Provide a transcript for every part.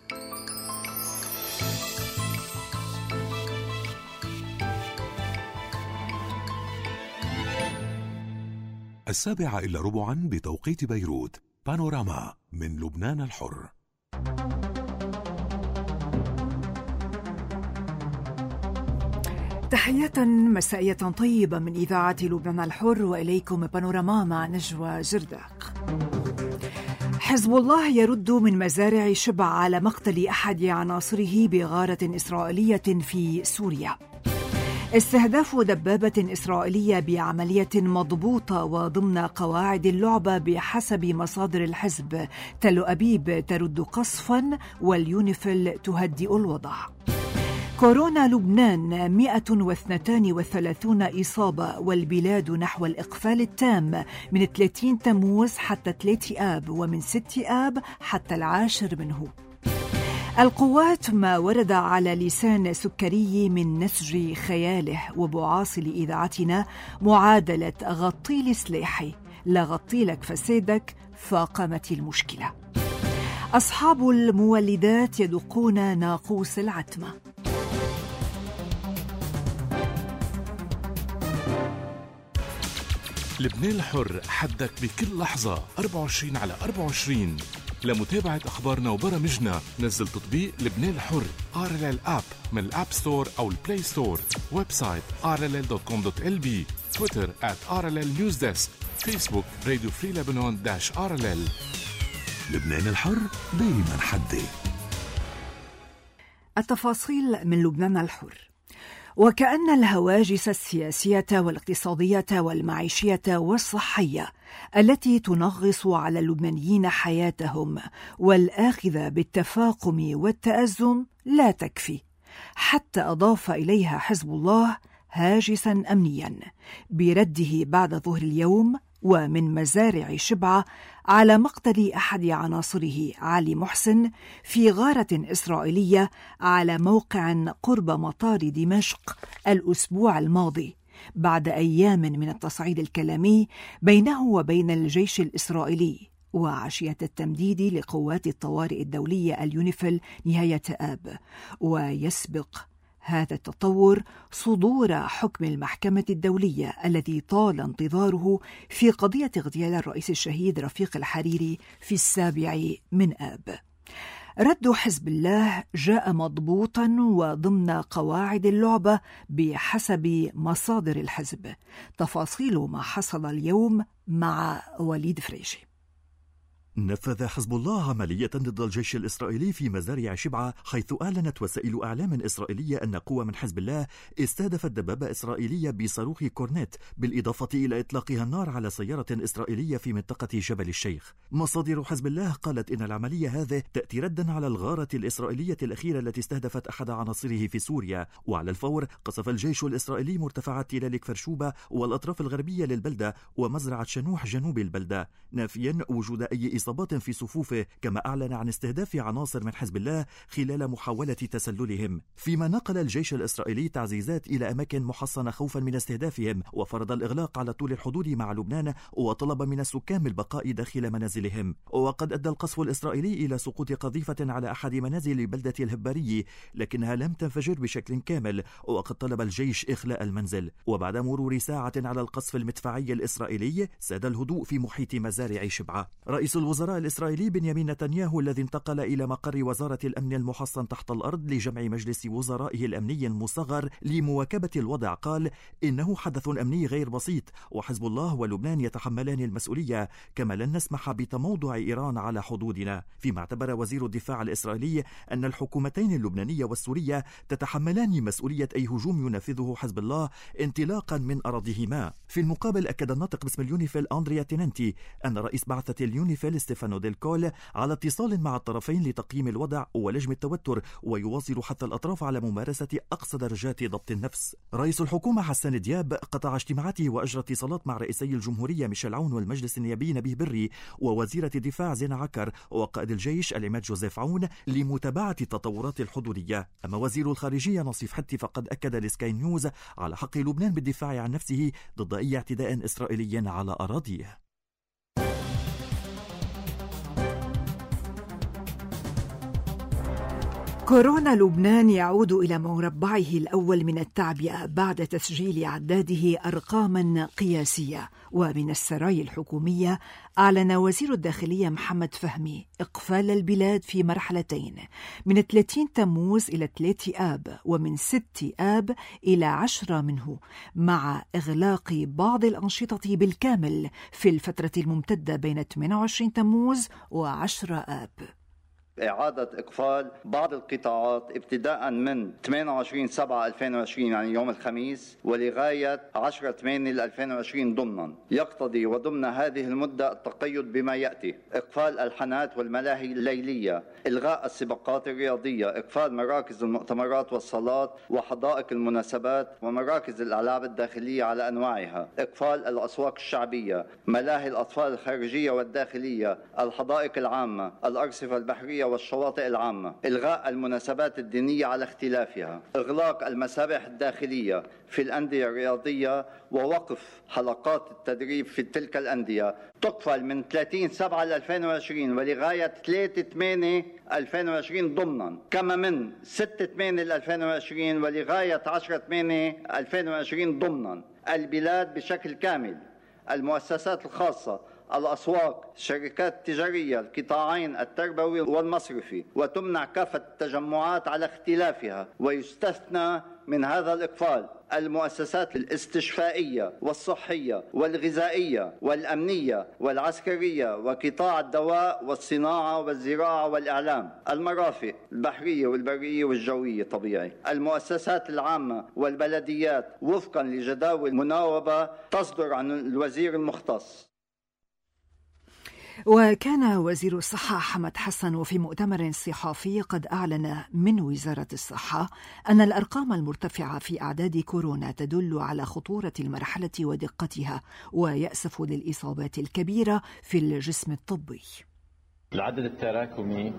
7:15 بتوقيت بيروت. بانوراما من لبنان الحر. تحية مسائية طيبة من إذاعة لبنان الحر، وإليكم بانوراما مع نجوى جرداق. حزب الله يرد من مزارع شبع على مقتل أحد عناصره بغارة إسرائيلية في سوريا. استهداف دبابة إسرائيلية بعملية مضبوطة وضمن قواعد اللعبة بحسب مصادر الحزب. تل أبيب ترد قصفا واليونيفيل تهدئ الوضع. كورونا لبنان 132 إصابة، والبلاد نحو الإقفال التام من 30 تموز حتى 3 آب، ومن 6 آب حتى 10 منه. القوات ما ورد على لسان سكري من نسج خياله، وبعاصل إذاعتنا معادلة غطي لي سلاحي لا غطي لك فسادك، فقامت المشكلة. أصحاب المولدات يدقون ناقوس العتمة. لبنان الحر، حدك بكل لحظة 24/24. لمتابعة أخبارنا وبرامجنا نزل تطبيق لبنان الحر RLL App من الأب ستور أو البلاي ستور. ويب سايت rll.com.lb. تويتر @RLL Newsdesk. فيسبوك راديو فري لبنان -RLL. لبنان الحر دايما حدي. التفاصيل من لبنان الحر. وكأن الهواجس السياسية والاقتصادية والمعيشية والصحية التي تنغص على اللبنانيين حياتهم والآخذة بالتفاقم والتأزم لا تكفي، حتى أضاف إليها حزب الله هاجسا أمنيا برده بعد ظهر اليوم ومن مزارع شبعة على مقتل أحد عناصره علي محسن في غارة إسرائيلية على موقع قرب مطار دمشق الأسبوع الماضي، بعد أيام من التصعيد الكلامي بينه وبين الجيش الإسرائيلي وعشية التمديد لقوات الطوارئ الدولية اليونيفيل نهاية آب. ويسبق هذا التطور صدور حكم المحكمة الدولية الذي طال انتظاره في قضية اغتيال الرئيس الشهيد رفيق الحريري في 7 آب. رد حزب الله جاء مضبوطا وضمن قواعد اللعبة بحسب مصادر الحزب. تفاصيل ما حصل اليوم مع وليد فريشي. نفذ حزب الله عملية ضد الجيش الإسرائيلي في مزارع شبعة، حيث أعلنت وسائل أعلام إسرائيلية أن قوى من حزب الله استهدفت دبابة إسرائيلية بصاروخ كورنيت، بالإضافة إلى إطلاقها النار على سيارة إسرائيلية في منطقة جبل الشيخ. مصادر حزب الله قالت إن العملية هذه تأتي ردا على الغارة الإسرائيلية الأخيرة التي استهدفت أحد عناصره في سوريا. وعلى الفور قصف الجيش الإسرائيلي مرتفعات تلال كفرشوبة والأطراف الغربية للبلدة ومزرعة شنوح جنوب البلدة، نافيا وجود أي إصابات في صفوفه، كما أعلن عن استهداف عناصر من حزب الله خلال محاولة تسللهم. فيما نقل الجيش الإسرائيلي تعزيزات إلى أماكن محصنة خوفا من استهدافهم، وفرض الإغلاق على طول الحدود مع لبنان، وطلب من السكان البقاء داخل منازلهم. وقد أدى القصف الإسرائيلي إلى سقوط قذيفة على أحد منازل بلدة الهباري، لكنها لم تنفجر بشكل كامل، وقد طلب الجيش إخلاء المنزل. وبعد مرور ساعة على القصف المدفعي الإسرائيلي ساد الهدوء في محيط مزارع شبعة. رئيس الوزراء الإسرائيلي بنيامين نتنياهو الذي انتقل إلى مقر وزارة الأمن المحصن تحت الأرض لجمع مجلس وزرائه الأمني المصغر لمواكبة الوضع قال إنه حدث أمني غير بسيط، وحزب الله ولبنان يتحملان المسؤولية، كما لن نسمح بتموضع إيران على حدودنا. فيما اعتبر وزير الدفاع الإسرائيلي أن الحكومتين اللبنانية والسورية تتحملان مسؤولية أي هجوم ينفذه حزب الله انطلاقا من أراضيهما. في المقابل أكد الناطق باسم اليونيفيل أندريا تيننتي أن رئيس بعثة اليونيفيل ستيفانو ديلكول على اتصال مع الطرفين لتقييم الوضع ولجم التوتر، ويواصل حث الأطراف على ممارسة أقصى درجات ضبط النفس. رئيس الحكومة حسان دياب قطع اجتماعاته وأجرى اتصالات مع رئيسي الجمهورية ميشيل عون والمجلس النيابي نبيه بري ووزيرة الدفاع زينة عكر وقائد الجيش العماد جوزيف عون لمتابعة التطورات الحدودية. أما وزير الخارجية نصيف حتي فقد أكد لسكاي نيوز على حق لبنان بالدفاع عن نفسه ضد أي اعتداء إسرائيلي على أراضيه. كورونا لبنان يعود إلى مربعه الأول من التعبئة بعد تسجيل عداده أرقاما قياسية. ومن السرايا الحكومية أعلن وزير الداخلية محمد فهمي إقفال البلاد في مرحلتين، من 30 تموز إلى 3 آب، ومن 6 آب إلى 10 منه، مع إغلاق بعض الأنشطة بالكامل في الفترة الممتدة بين 28 تموز و10 آب. إعادة إقفال بعض القطاعات ابتداء من 28/7/2020 يعني يوم الخميس ولغاية 10/8/2020 ضمنا. يقتضي وضمن هذه المدة التقيد بما يأتي: إقفال الحانات والملاهي الليلية، إلغاء السباقات الرياضية، إقفال مراكز المؤتمرات والصالات وحدائق المناسبات ومراكز الألعاب الداخلية على أنواعها، إقفال الأسواق الشعبية، ملاهي الأطفال الخارجية والداخلية، الحدائق العامة، الأرصفة البحرية والشواطئ العامة، إلغاء المناسبات الدينية على اختلافها، إغلاق المسابح الداخلية في الأندية الرياضية ووقف حلقات التدريب في تلك الأندية. تقفل من 30/7/2020 ولغاية 3/8/2020 ضمنا، كما من 6/8/2020 ولغاية 10/8/2020 ضمنا. البلاد بشكل كامل، المؤسسات الخاصة، الأسواق، الشركات التجارية، القطاعين التربوي والمصرفي، وتمنع كافة التجمعات على اختلافها. ويستثنى من هذا الإقفال المؤسسات الاستشفائية والصحية والغذائية والأمنية والعسكرية وقطاع الدواء والصناعة والزراعة والإعلام، المرافق البحرية والبرية والجوية طبيعي، المؤسسات العامة والبلديات وفقا لجداول مناوبة تصدر عن الوزير المختص. وكان وزير الصحة حمد حسن وفي مؤتمر صحفي قد أعلن من وزارة الصحة أن الأرقام المرتفعة في أعداد كورونا تدل على خطورة المرحلة ودقتها، ويأسف للإصابات الكبيرة في الجسم الطبي. العدد التراكمي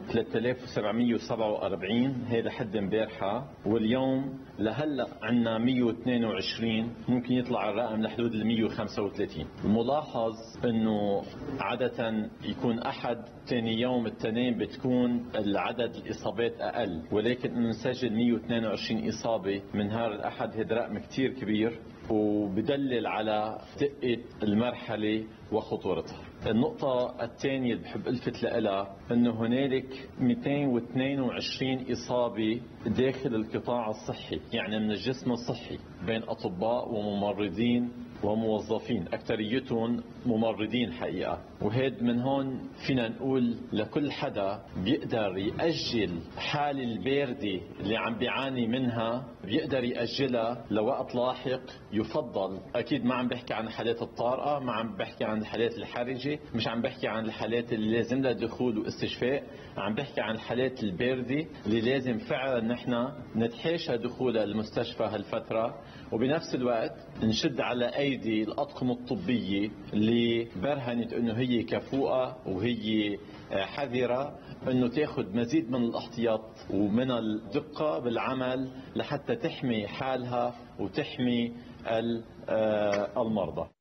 3747 هي لحد امبارحة، واليوم لهلا عندنا 122، ممكن يطلع الرقم لحدود 135. الملاحظ انه عادة يكون احد ثاني يوم التنين بتكون العدد الاصابات اقل، ولكن انه نسجل 122 اصابة من نهار الاحد هذا رقم كتير كبير وبدلل على دقة المرحلة وخطورتها. النقطة الثانية اللي بحب الفت لها انه هنالك 222 اصابة داخل القطاع الصحي، يعني من الجسم الصحي، بين اطباء وممرضين وموظفين، اكثريتهم ممرضين حقيقة. وهذا من هون فينا نقول لكل حدا بيقدر يأجل حال الباردة اللي عم بيعاني منها، بيقدر يأجلها لوقت لاحق يفضل. اكيد ما عم بحكي عن الحالات الطارئة، ما عم بحكي عن الحالات الحرجة، مش عم بحكي عن الحالات اللي لازم لها دخول واستشفاء، عم بحكي عن الحالات الباردة اللي لازم فعلا نحن نتحاشى دخولها المستشفى هالفترة، وبنفس الوقت نشد على أيدي الأطقم الطبية اللي برهنت أنه هي كفؤة وهي حذرة أنه تأخذ مزيد من الاحتياط ومن الدقة بالعمل لحتى تحمي حالها وتحمي المرضى.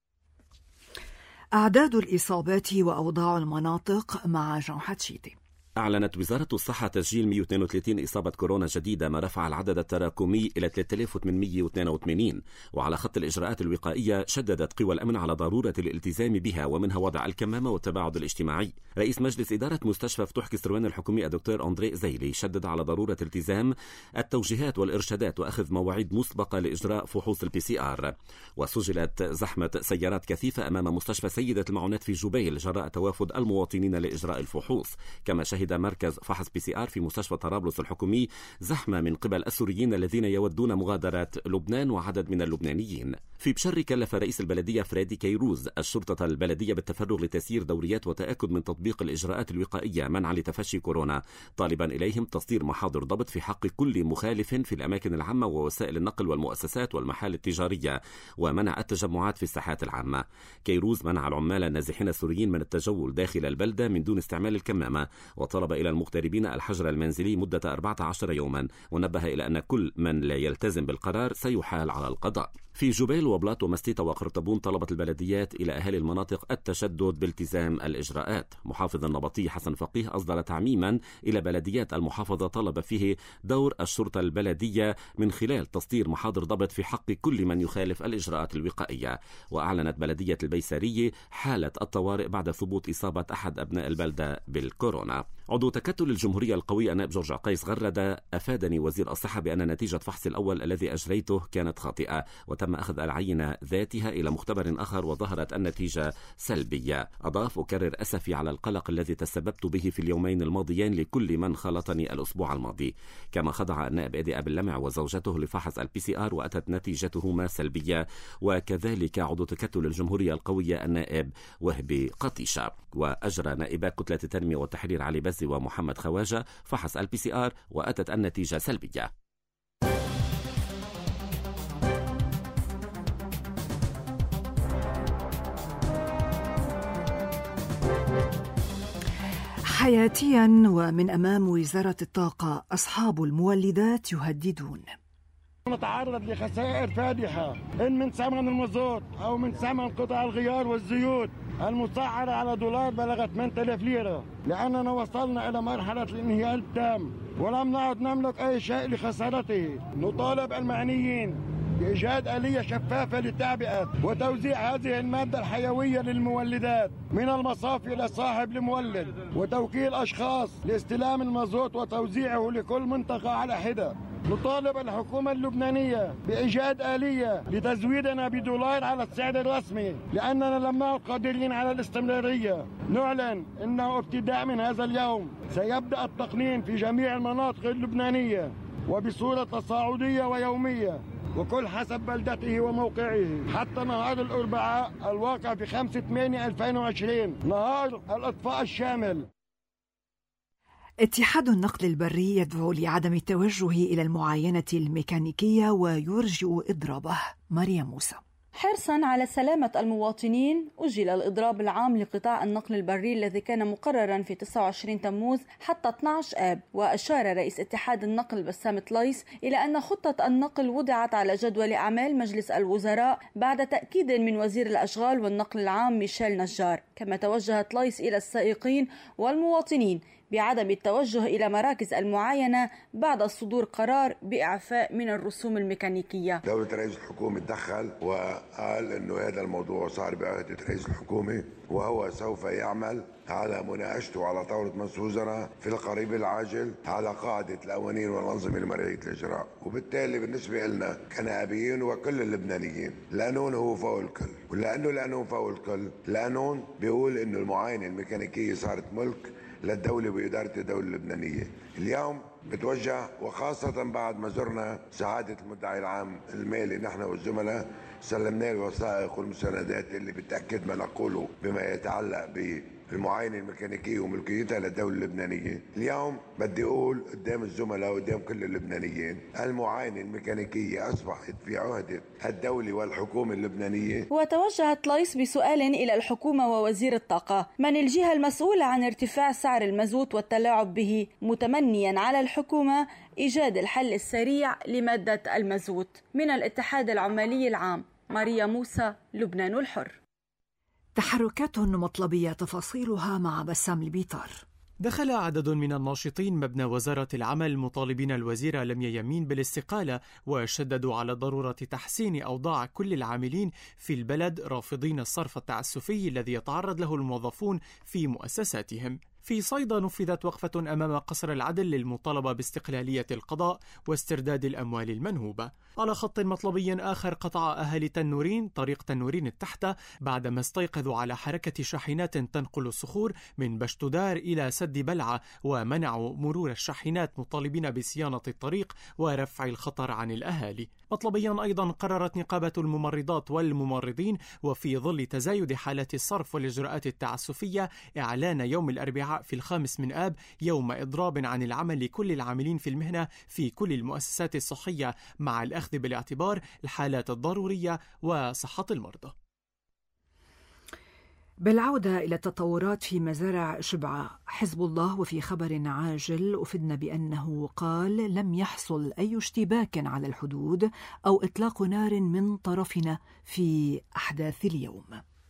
أعداد الإصابات وأوضاع المناطق مع جون حتشيتي. أعلنت وزارة الصحة تسجيل 132 إصابة كورونا جديدة، ما رفع العدد التراكمي إلى 3882. وعلى خط الإجراءات الوقائية شددت قوى الأمن على ضرورة الالتزام بها، ومنها وضع الكمامة والتباعد الاجتماعي. رئيس مجلس إدارة مستشفى فتوح كسروان الحكومي الدكتور أندري زيلي شدد على ضرورة التزام التوجيهات والإرشادات وأخذ مواعيد مسبقة لإجراء فحوص PCR. وسجلت زحمة سيارات كثيفة أمام مستشفى سيدة المعونات في جبيل جراء توافد المواطنين لإجراء الفحوص. كما شهد مركز فحص PCR في مستشفى طرابلس الحكومي زحمة من قبل السوريين الذين يودون مغادرة لبنان وعدد من اللبنانيين. في بشر كلف رئيس البلدية فريدي كيروز الشرطة البلدية بالتفرغ لتسيير دوريات وتأكد من تطبيق الإجراءات الوقائية منعا لتفشي كورونا، طالبا إليهم تصدير محاضر ضبط في حق كل مخالف في الأماكن العامة ووسائل النقل والمؤسسات والمحال التجارية، ومنع التجمعات في الساحات العامة. كيروز منع العمال النازحين السوريين من التجول داخل البلدة من دون استعمال الكمامة، وطلب إلى المغتربين الحجر المنزلي مدة 14 يوما، ونبه إلى أن كل من لا يلتزم بالقرار سيحال على القضاء. في جبيل وبلاط ومستيطة وقرطبون طلبت البلديات إلى أهالي المناطق التشدد بالتزام الإجراءات. محافظ النبطي حسن فقيه أصدر تعميما إلى بلديات المحافظة طلب فيه دور الشرطة البلدية من خلال تصدير محاضر ضبط في حق كل من يخالف الإجراءات الوقائية. وأعلنت بلدية البيسارية حالة الطوارئ بعد ثبوت إصابة أحد أبناء البلدة بالكورونا. عضو تكتل الجمهورية القوي النائب جورج عقيس غردة أفادني وزير الصحة بأن نتيجة فحص الأول الذي أجريته كانت خاطئة، وتم أخذ العينة ذاتها إلى مختبر آخر وظهرت النتيجة سلبية. أضاف: أكرر أسفي على القلق الذي تسببت به في اليومين الماضيين لكل من خالطني الأسبوع الماضي. كما خضع النائب إيدي أبي اللمع وزوجته لفحص الPCR وأتت نتيجتهما سلبية، وكذلك عضو تكتل الجمهورية القوية النائب وهبي قطيشة. وأجرى نائبا كتلة التنمية والتحرير علي بزي ومحمد خواجة فحص الPCR وأتت النتيجة سلبية. حياتيا ومن أمام وزارة الطاقة، أصحاب المولدات يهددون. نتعرض لخسائر فادحة إن من ثمن المازوت أو من ثمن قطع الغيار والزيوت المسعرة على دولار بلغت 8000 ليرة، لأننا وصلنا إلى مرحلة الانهيار التام ولم نعد نملك أي شيء لخسارته. نطالب المعنيين بإيجاد آلية شفافة لتعبئة وتوزيع هذه المادة الحيوية للمولدات من المصافي إلى صاحب المولد، وتوكيل أشخاص لاستلام المازوت وتوزيعه لكل منطقة على حدة. نطالب الحكومة اللبنانية بإيجاد آلية لتزويدنا بدولار على السعر الرسمي، لأننا لم نعد قادرين على الاستمرارية. نعلن أنه ابتداء من هذا اليوم سيبدأ التقنين في جميع المناطق اللبنانية وبصورة تصاعدية ويومية، وكل حسب بلدته وموقعه، حتى نهار الأربعاء الواقع في 5/8/2020 نهار الإطفاء الشامل. اتحاد النقل البري يدعو لعدم التوجه إلى المعاينة الميكانيكية ويرجئ إضرابه. مريم موسى. حرصا على سلامة المواطنين أجل الإضراب العام لقطاع النقل البري الذي كان مقررا في 29 تموز حتى 12 آب. وأشار رئيس اتحاد النقل بسام طليس إلى أن خطة النقل وضعت على جدول أعمال مجلس الوزراء بعد تأكيد من وزير الأشغال والنقل العام ميشيل نجار. كما توجه طليس إلى السائقين والمواطنين بعدم التوجه إلى مراكز المعاينة بعد صدور قرار بإعفاء من الرسوم الميكانيكية. دولة رئيس الحكومة تدخل وقال أنه هذا الموضوع صار بعهدة رئيس الحكومة، وهو سوف يعمل على مناقشته على طاولة مجلس الوزراء في القريب العاجل على قاعدة القوانين والأنظمة لمرعية الإجراء. وبالتالي بالنسبة لنا كنائبيين وكل اللبنانيين القانون هو فوق الكل، ولأنه القانون فوق الكل، القانون بيقول أنه المعاينة الميكانيكية صارت ملك للدولة وإدارة الدولة اللبنانية. اليوم بتوجه، وخاصة بعد ما زرنا سعادة المدعي العام المالي نحن والزملاء، سلمنا الوثائق والمساندات اللي بتأكد ما نقوله بما يتعلق بالمعاينة الميكانيكية وملكيتها للدولة اللبنانية. اليوم بدي أقول قدام الزملاء وقدام كل اللبنانيين، المعاينة الميكانيكية أصبحت في عهدة الدولة والحكومة اللبنانية. وتوجه طليس بسؤال إلى الحكومة ووزير الطاقة من الجهة المسؤولة عن ارتفاع سعر المازوت والتلاعب به، متمنيا على الحكومة إيجاد الحل السريع لمادة المازوت. من الاتحاد العمالي العام، ماريا موسى، لبنان الحر. تحركات مطلبية تفاصيلها مع بسام البيطار. دخل عدد من الناشطين مبنى وزارة العمل مطالبين الوزيرة لميا يمين بالاستقالة، وشددوا على ضرورة تحسين أوضاع كل العاملين في البلد، رافضين الصرف التعسفي الذي يتعرض له الموظفون في مؤسساتهم. في صيدا نفذت وقفة أمام قصر العدل للمطالبة باستقلالية القضاء واسترداد الأموال المنهوبة. على خط مطلبي آخر قطع أهالي تنورين طريق تنورين التحتة بعدما استيقظوا على حركة شاحنات تنقل الصخور من بشتدار إلى سد بلعة، ومنعوا مرور الشاحنات مطالبين بصيانة الطريق ورفع الخطر عن الأهالي. مطلبيا أيضا قررت نقابة الممرضات والممرضين وفي ظل تزايد حالات الصرف والإجراءات التعسفية إعلان يوم الأربعاء في 5 آب يوم إضراب عن العمل لكل العاملين في المهنة في كل المؤسسات الصحية، مع الأخذ بالاعتبار الحالات الضرورية وصحة المرضى. بالعودة إلى التطورات في مزارع شبعة، حزب الله وفي خبر عاجل أفدنا بأنه قال لم يحصل أي اشتباك على الحدود أو إطلاق نار من طرفنا في أحداث اليوم.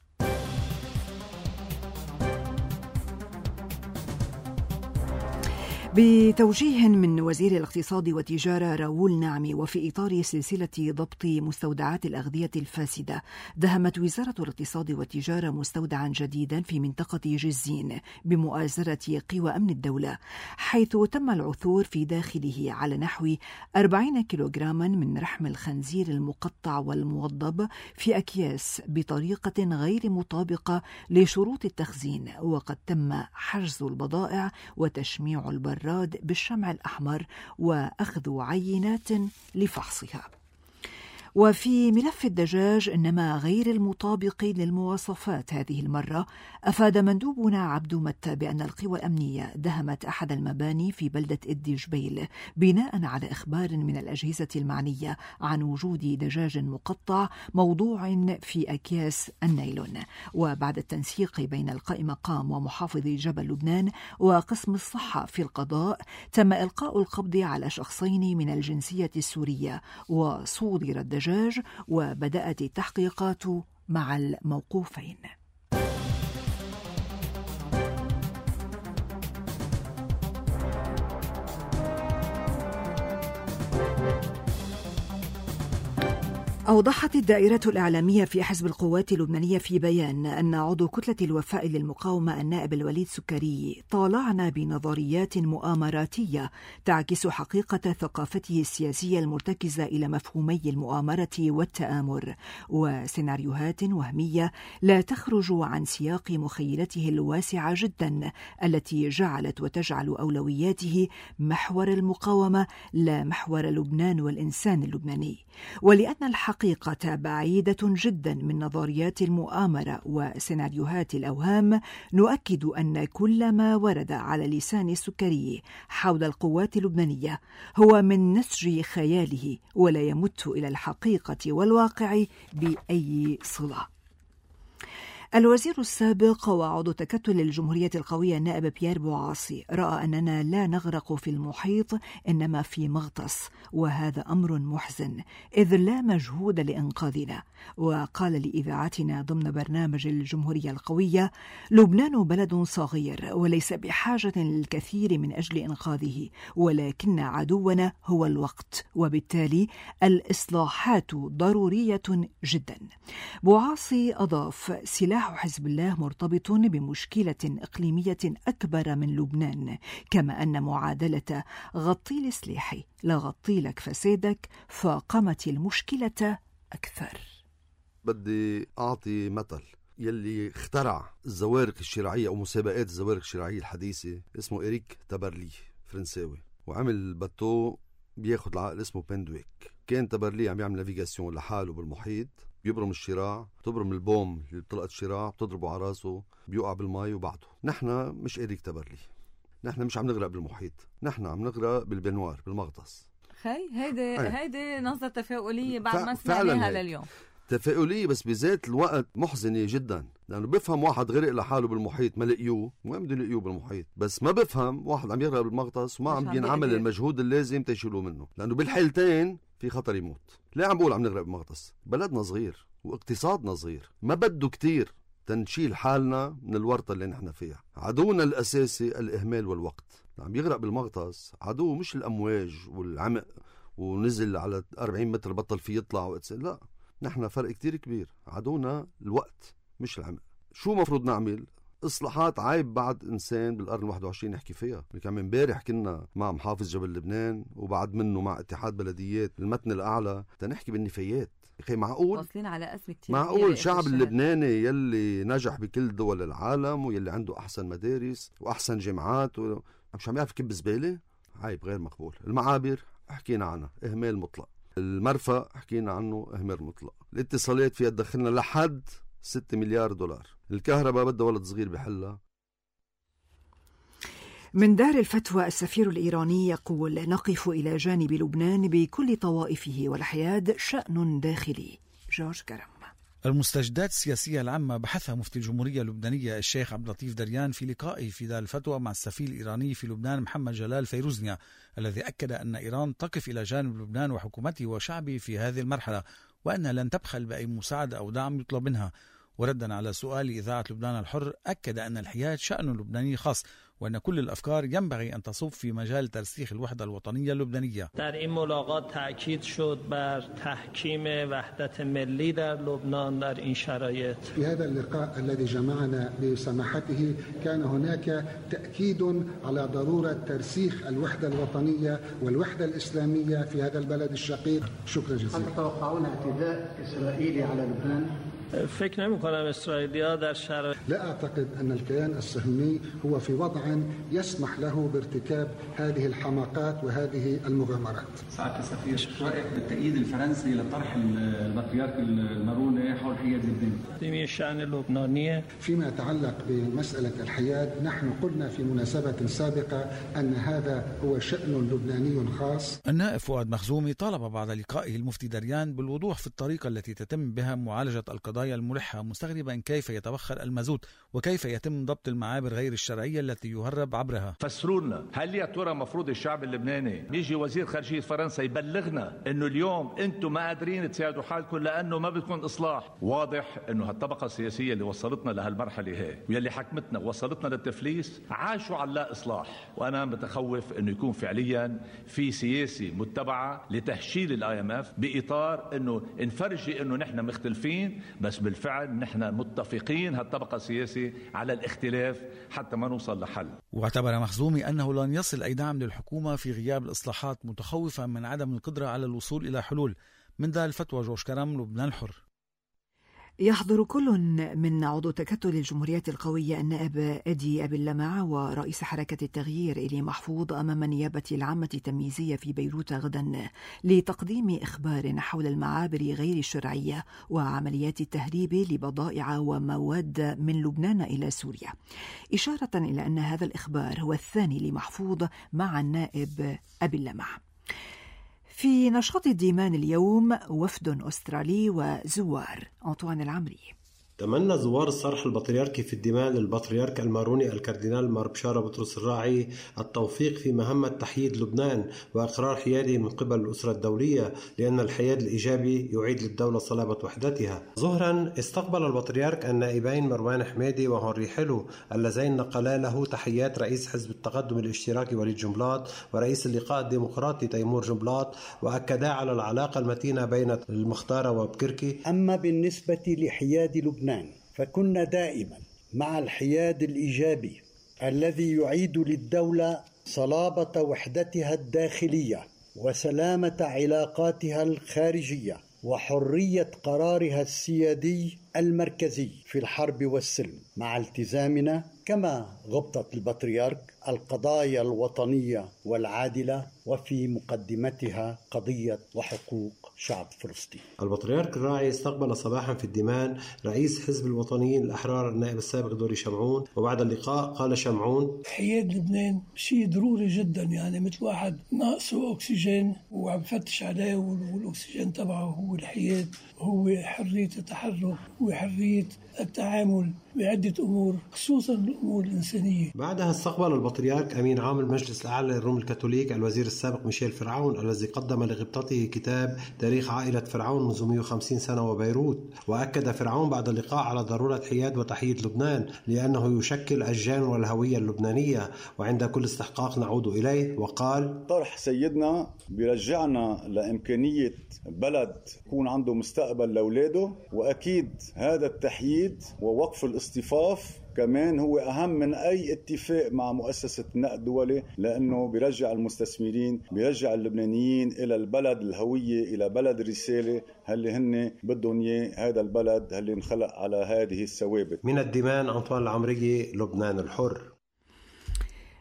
بتوجيه من وزير الاقتصاد والتجارة راؤول نعمي وفي إطار سلسلة ضبط مستودعات الأغذية الفاسدة، دهمت وزارة الاقتصاد والتجارة مستودعا جديدا في منطقة جزين بمؤازرة قوى أمن الدولة، حيث تم العثور في داخله على نحو 40 كيلوغراما من رحم الخنزير المقطع والموضب في أكياس بطريقة غير مطابقة لشروط التخزين، وقد تم حجز البضائع وتشميع البراد بالشمع الأحمر وأخذ عينات لفحصها. وفي ملف الدجاج إنما غير المطابق للمواصفات هذه المرة، أفاد مندوبنا عبد متى بأن القوى الأمنية دهمت أحد المباني في بلدة إدي جبيل بناء على إخبار من الأجهزة المعنية عن وجود دجاج مقطع موضوع في أكياس النايلون. وبعد التنسيق بين القائم مقام ومحافظ جبل لبنان وقسم الصحة في القضاء، تم إلقاء القبض على شخصين من الجنسية السورية وصودر الدجاج، وبدأت التحقيقات مع الموقوفين. أوضحت الدائرة الإعلامية في حزب القوات اللبنانية في بيان أن عضو كتلة الوفاء للمقاومة النائب الوليد سكري طالعنا بنظريات مؤامراتية تعكس حقيقة ثقافته السياسية المرتكزة إلى مفهومي المؤامرة والتآمر، وسيناريوهات وهمية لا تخرج عن سياق مخيلته الواسعة جدا التي جعلت وتجعل أولوياته محور المقاومة لا محور لبنان والإنسان اللبناني. ولأن الحقيقة بعيدة جدا من نظريات المؤامرة وسيناريوهات الأوهام، نؤكد أن كل ما ورد على لسان السكري حول القوات اللبنانية هو من نسج خياله ولا يمت إلى الحقيقة والواقع بأي صلة. الوزير السابق وعضو تكتل الجمهورية القوية النائب بيير بوعاصي رأى أننا لا نغرق في المحيط إنما في مغطس، وهذا أمر محزن إذ لا مجهود لإنقاذنا. وقال لإذاعتنا ضمن برنامج الجمهورية القوية: لبنان بلد صغير وليس بحاجة للكثير من أجل إنقاذه، ولكن عدونا هو الوقت، وبالتالي الإصلاحات ضرورية جدا. بوعاصي أضاف: سلاح حزب الله مرتبط بمشكلة إقليمية أكبر من لبنان، كما أن معادلة غطي لي سلاحي لا غطي لك فسادك فاقمت المشكلة أكثر. بدي أعطي مثل يلي اخترع الزوارق الشراعية أو مسابقات الزوارق الشراعية الحديثة، اسمه إريك تابرلي، فرنساوي، وعمل باتو بياخد العقل اسمه بندويك. كان تابرلي عم يعمل نافيغاسيون لحاله بالمحيط، بيبرم الشراع، بتبرم البوم اللي بطلقت الشراع، بتضربه على راسه، بيوقع بالماء وبعده. نحن مش إريك تابرلي، نحن مش عم نغرق بالمحيط، نحن عم نغرق بالبنوار، بالمغطس. هيدي نظرة تفاؤلية بعد ما سمعناها لليوم. تفاؤلية بس بذات الوقت محزنة جدا، لأنه بفهم واحد غرق لحاله بالمحيط ما لقيوه، وين بده يلاقيوه بالمحيط، بس ما بفهم واحد عم يغرق بالمغطس وما عم بينعمل المجهود اللازم تيشيلوه منه، لأنه بالحالتين في خطر يموت. ليه عم بقول عم نغرق بالمغطس؟ بلدنا صغير واقتصادنا صغير، ما بده كتير تنشيل حالنا من الورطة اللي نحن فيها. عدونا الأساسي الإهمال والوقت. عم يغرق بالمغطس عدو مش الأمواج والعمق ونزل على 40 متر بطل فيه يطلع لا، نحن فرق كتير كبير. عدونا الوقت مش العمق. شو مفروض نعمل؟ إصلاحات عيب بعد إنسان بالقرن 21 نحكي فيها. كان امبارح كنا مع محافظ جبل لبنان وبعد منه مع اتحاد بلديات المتن الأعلى تنحكي بالنفايات. أخي معقول واصلين على أزمة كتير، معقول شعب اللبناني يلي نجح بكل دول العالم ويلي عنده أحسن مدارس وأحسن جامعات مش عم يعرف كب زبالة؟ عيب غير مقبول. المعابر حكينا عنها إهمال مطلق، المرفأ حكينا عنه إهمال مطلق، الاتصالات فيها تدخلنا لحد 6 مليار دولار، الكهرباء بدها ولد صغير بحلها. من دار الفتوى السفير الإيراني يقول: نقف إلى جانب لبنان بكل طوائفه والحياد شأن داخلي. جورج كرم. المستجدات السياسية العامة بحثها مفتي الجمهورية اللبنانية الشيخ عبد اللطيف دريان في لقائه في دار الفتوى مع السفير الإيراني في لبنان محمد جلال فيروزنيا، الذي أكد أن إيران تقف إلى جانب لبنان وحكومته وشعبه في هذه المرحلة، وأنها لن تبخل بأي مساعدة أو دعم يطلب منها. وردا على سؤال إذاعة لبنان الحر، أكد أن الحياد شأن لبناني خاص، وأن كل الأفكار ينبغي أن تصب في مجال ترسيخ الوحدة الوطنية اللبنانية. در این ملاقات تأکید شد بر تحکیم وحدت ملی در لبنان در این شرایط. في هذا اللقاء الذي جمعنا بسماحته كان هناك تأكيد على ضرورة ترسيخ الوحدة الوطنية والوحدة الإسلامية في هذا البلد الشقيق. شكرا جزيلا. هل تتوقعون اعتداء إسرائيلي على لبنان؟ فکر نمی‌کنم اسرائیلیا در شرایط لا أعتقد أن الكيان الصهيوني هو في وضع يسمح له بارتكاب هذه الحماقات وهذه المغامرات. سعادة السفير، شو رأيك بالتأييد الفرنسي لطرح البطريرك الماروني حول حياد لبنان؟ الشأن اللبناني. فيما يتعلق بمسألة الحياد، نحن قلنا في مناسبة سابقة أن هذا هو شأن لبناني خاص. النائب فؤاد مخزومي طالب بعد لقائه المفتي دريان بالوضوح في الطريقة التي تتم بها معالجة القضايا الملحة، مستغربا كيف يتبخر المازوت وكيف يتم ضبط المعابر غير الشرعية التي يهرب عبرها. فسرونا، هل يا ترى مفروض الشعب اللبناني يجي وزير خارجية فرنسا يبلغنا انه اليوم انتم ما قادرين تساعدوا حالكم لانه ما بدكم اصلاح؟ واضح انه هالطبقة السياسية اللي وصلتنا لهالمرحلة هي واللي حكمتنا وصلتنا للتفليس عاشوا على لا اصلاح، وانا متخوف انه يكون فعليا في سياسة متبعة لتهشيل الIMF باطار انه نفرجي انه نحن مختلفين، بس بالفعل نحن متفقين هالطبقة السياسية على الاختلاف حتى ما نوصل لحل. واعتبر مخزومي أنه لن يصل أي دعم للحكومة في غياب الإصلاحات، متخوفا من عدم القدرة على الوصول إلى حلول. من دار الفتوى جورج كرم، لبنان الحر. يحضر كل من عضو تكتل الجمهورية القوية النائب إدي أبي اللمع ورئيس حركة التغيير إلي محفوظ أمام النيابة العامة التمييزية في بيروت غدا لتقديم إخبار حول المعابر غير الشرعية وعمليات التهريب لبضائع ومواد من لبنان إلى سوريا، إشارة إلى أن هذا الإخبار هو الثاني لمحفوظ مع النائب أبي اللمع. في نشاط الديمان اليوم وفد أسترالي وزوار. أنطوان العمري. تمنى زوار الصرح البطريركي في الديمان للبطريرك الماروني الكاردينال مار بشارة بطرس الراعي التوفيق في مهمة تحييد لبنان وإقرار حياده من قبل الأسرة الدولية، لأن الحياد الإيجابي يعيد للدولة صلابة وحدتها. ظهرا استقبل البطريرك النائبين مروان حميدي وهنري حلو اللذين نقلا له تحيات رئيس حزب التقدم الاشتراكي وليد جنبلاط ورئيس اللقاء الديمقراطي تيمور جنبلاط، وأكدا على العلاقة المتينة بين المختارة وبكركي. أما بالنسبة لحياد لبنان فكنا دائما مع الحياد الإيجابي الذي يعيد للدولة صلابة وحدتها الداخلية وسلامة علاقاتها الخارجية وحرية قرارها السيادي المركزي في الحرب والسلم، مع التزامنا كما غبطت البطريرك القضايا الوطنية والعادلة وفي مقدمتها قضية وحقوق شعب فلسطين. البطريرك الراعي استقبل صباحا في الديمان رئيس حزب الوطنيين الأحرار النائب السابق دوري شمعون، وبعد اللقاء قال شمعون: حياد لبنان شيء ضروري جدا، يعني مثل واحد ناقصه أكسجين وعم فتش عليه، والأكسجين تبعه هو الحياد، هو حرية التحرك وحرية التعامل بعدة أمور خصوصا الأمور الإنسانية. بعدها استقبل البطريرك أمين عام المجلس الأعلى للروم الكاثوليك الوزير السابق ميشيل فرعون، الذي قدم لغبطته كتاب تاريخ عائلة فرعون منذ 150 سنة وبيروت. وأكد فرعون بعد اللقاء على ضرورة حياد وتحييد لبنان لأنه يشكل الجان والهوية اللبنانية، وعند كل استحقاق نعود إليه. وقال: طرح سيدنا بيرجعنا لإمكانية بلد يكون عنده مستقبل لأولاده، وأكيد هذا التحييد ووقف الاصطفاف كمان هو أهم من أي اتفاق مع مؤسسة النقد الدولي، لأنه بيرجع المستثمرين، بيرجع اللبنانيين إلى البلد الهوية، إلى بلد الرسالة اللي هن بدهم إياه، هذا البلد اللي انخلق على هذه الثوابت. من الديمان أنطوان العمري، لبنان الحر.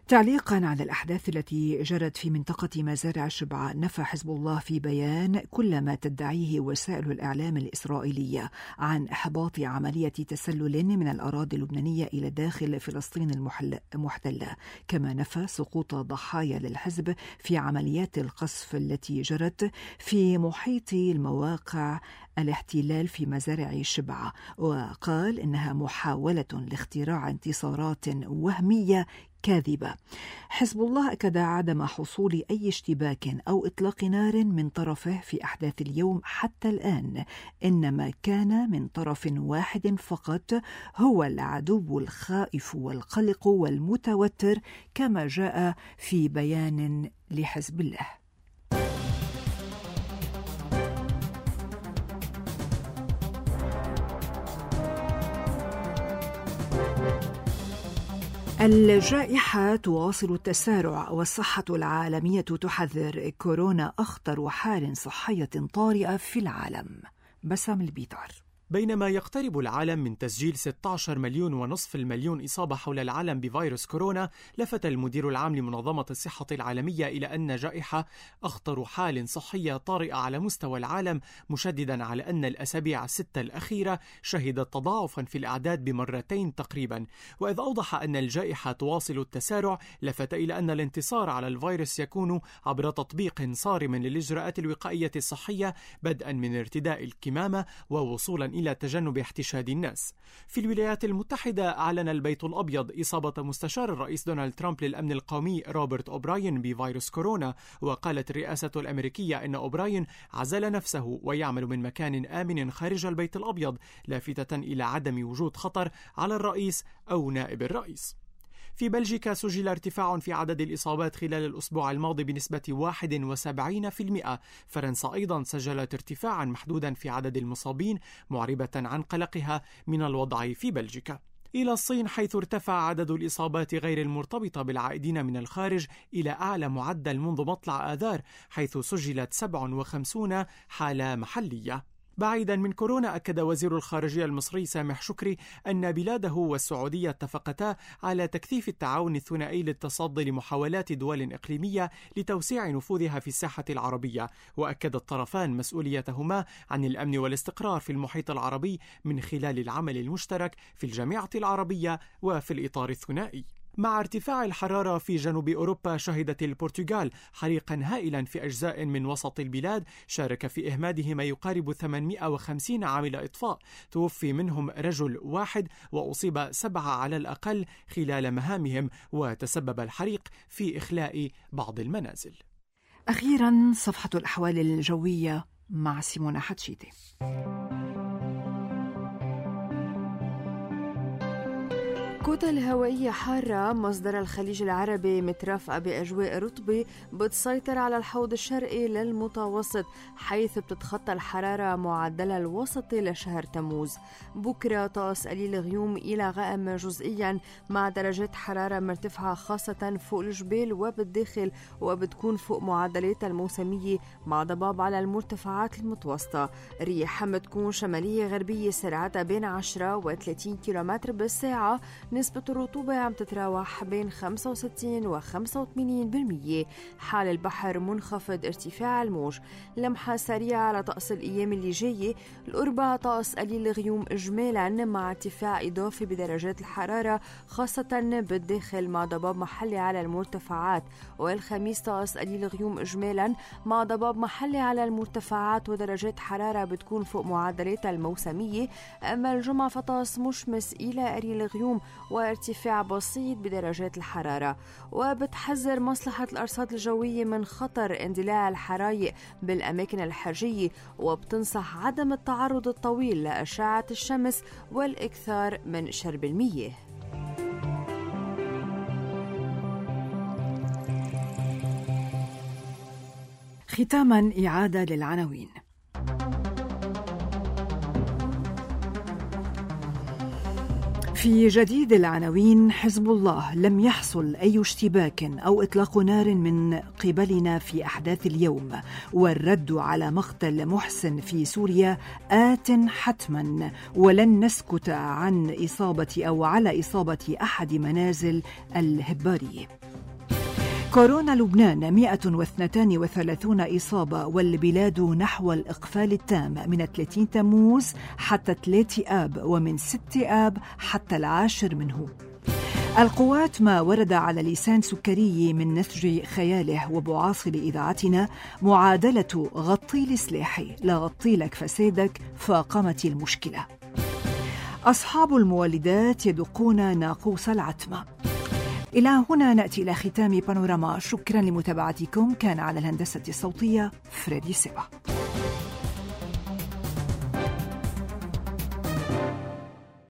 تعليقا على الأحداث التي جرت في منطقة مزارع شبعة، نفى حزب الله في بيان كل ما تدعيه وسائل الإعلام الإسرائيلية عن إحباط عملية تسلل من الأراضي اللبنانية إلى داخل فلسطين المحتلة، كما نفى سقوط ضحايا للحزب في عمليات القصف التي جرت في محيط المواقع الاحتلال في مزارع شبعة، وقال إنها محاولة لاختراع انتصارات وهمية كاذبة. حزب الله أكد عدم حصول أي اشتباك أو إطلاق نار من طرفه في أحداث اليوم حتى الآن، إنما كان من طرف واحد فقط، هو العدو الخائف والقلق والمتوتر، كما جاء في بيان لحزب الله. الجائحة تواصل التسارع، والصحة العالمية تحذر كورونا أخطر حال صحية طارئة في العالم. بسام البيطار. بينما يقترب العالم من تسجيل 16 مليون ونصف المليون إصابة حول العالم بفيروس كورونا، لفت المدير العام لمنظمة الصحة العالمية إلى أن جائحة أخطر حال صحية طارئة على مستوى العالم، مشددا على أن الأسابيع 6 الأخيرة شهدت تضاعفا في الأعداد بمرتين تقريبا. وإذ أوضح أن الجائحة تواصل التسارع، لفت إلى أن الانتصار على الفيروس يكون عبر تطبيق صارم للإجراءات الوقائية الصحية، بدءا من ارتداء الكمامة ووصولا إلى تجنب احتشاد الناس. في الولايات المتحدة أعلن البيت الأبيض إصابة مستشار الرئيس دونالد ترامب للأمن القومي روبرت أوبراين بفيروس كورونا، وقالت الرئاسة الأمريكية إن أوبراين عزل نفسه ويعمل من مكان آمن خارج البيت الأبيض، لافتة إلى عدم وجود خطر على الرئيس أو نائب الرئيس. في بلجيكا سجل ارتفاع في عدد الإصابات خلال الأسبوع الماضي بنسبة 71%. فرنسا أيضا سجلت ارتفاعا محدودا في عدد المصابين، معربة عن قلقها من الوضع في بلجيكا. إلى الصين، حيث ارتفع عدد الإصابات غير المرتبطة بالعائدين من الخارج إلى أعلى معدل منذ مطلع آذار، حيث سجلت 57 حالة محلية. بعيدا من كورونا، أكد وزير الخارجية المصري سامح شكري أن بلاده والسعودية اتفقتا على تكثيف التعاون الثنائي للتصدي لمحاولات دول إقليمية لتوسيع نفوذها في الساحة العربية، وأكد الطرفان مسؤوليتهما عن الأمن والاستقرار في المحيط العربي من خلال العمل المشترك في الجامعة العربية وفي الإطار الثنائي. مع ارتفاع الحرارة في جنوب أوروبا، شهدت البرتغال حريقا هائلا في أجزاء من وسط البلاد شارك في إهماده ما يقارب 850 عامل إطفاء، توفي منهم رجل واحد وأصيب 7 على الأقل خلال مهامهم، وتسبب الحريق في إخلاء بعض المنازل. أخيرا صفحة الأحوال الجوية مع سيمونة حتشيتي. كتل هوائية حارة مصدر الخليج العربي مترافقة بأجواء رطبة بتسيطر على الحوض الشرقي للمتوسط، حيث بتتخطى الحرارة معدلها الوسطي لشهر تموز. بكرة طقس قليل غيوم إلى غائم جزئيا، مع درجات حرارة مرتفعة خاصة فوق الجبال وبالداخل، وبتكون فوق معدلات الموسمية مع ضباب على المرتفعات المتوسطة. رياح بتكون شمالية غربية سرعتها بين 10 و 30 كيلومتر بالساعة. نسبة الرطوبة عم تتراوح بين 65 و 85%. حال البحر منخفض ارتفاع الموج. لمحة سريعة على طقس الأيام اللي جاية. الأربعاء طقس قليل غيوم إجمالا مع ارتفاع إضافي بدرجات الحرارة خاصة بالداخل مع ضباب محلي على المرتفعات. والخميس طقس قليل غيوم إجمالا مع ضباب محلي على المرتفعات ودرجات حرارة بتكون فوق معدلاتها الموسمية. أما الجمعة فطقس مشمس إلى قليل غيوم وارتفاع بسيط بدرجات الحرارة. وبتحذر مصلحة الأرصاد الجوية من خطر اندلاع الحرايق بالأماكن الحرجية، وبتنصح عدم التعرض الطويل لأشعة الشمس والإكثار من شرب المياه. ختاما إعادة للعناوين. في جديد العناوين: حزب الله: لم يحصل أي اشتباك أو إطلاق نار من قبلنا في أحداث اليوم، والرد على مقتل محسن في سوريا آت حتما، ولن نسكت عن إصابة أو على إصابة أحد منازل الهبارية. كورونا لبنان 132 إصابة، والبلاد نحو الإقفال التام من 30 تموز حتى 3 آب، ومن 6 آب حتى 10 منه. القوات ما ورد على لسان سكري من نسج خياله وبعاصل إذاعتنا معادلة غطي لي سلاحي لا غطي لك فسادك فقامت المشكلة. أصحاب المولدات يدقون ناقوس العتمة. إلى هنا نأتي إلى ختام بانوراما. شكرا لمتابعتكم. كان على الهندسة الصوتية فريدي سيبا.